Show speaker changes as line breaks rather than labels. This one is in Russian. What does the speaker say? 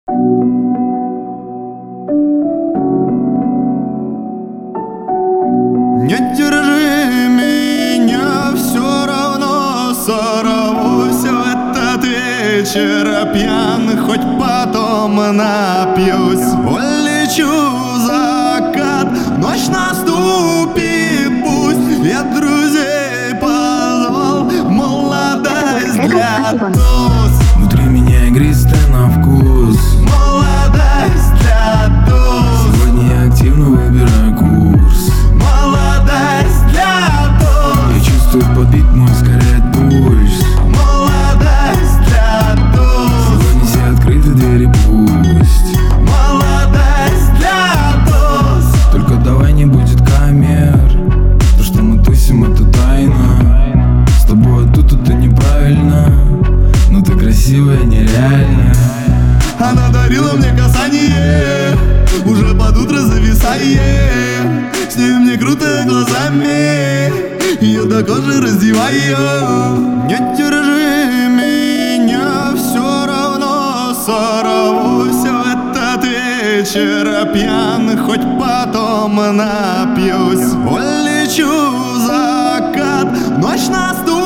Не держи меня, все равно сорвусь в этот вечер пьян, хоть потом напьюсь. Улечу в закат, ночь наступит, пусть я друзей позвал, молодость для туз.
Внутри меня игристая на вкус,
Молодость для туз.
сегодня я активно выбираю курс.
Молодость для туз.
Я чувствую подбит мой ускоряет пульс.
Молодость для туз.
Сегодня все открыты двери пусть.
Молодость для туз.
Только давай не будет камер. То, что мы тусим, это тайна. С тобой тут это неправильно, но ты красивая, нереально.
Она дарила мне касание, уже под утро зависая. С ней мне круто глазами, ее до кожи раздеваю. Не держи меня, все равно сорвусь в этот вечер пьян, хоть потом напьюсь. Улечу в закат, ночь наступит.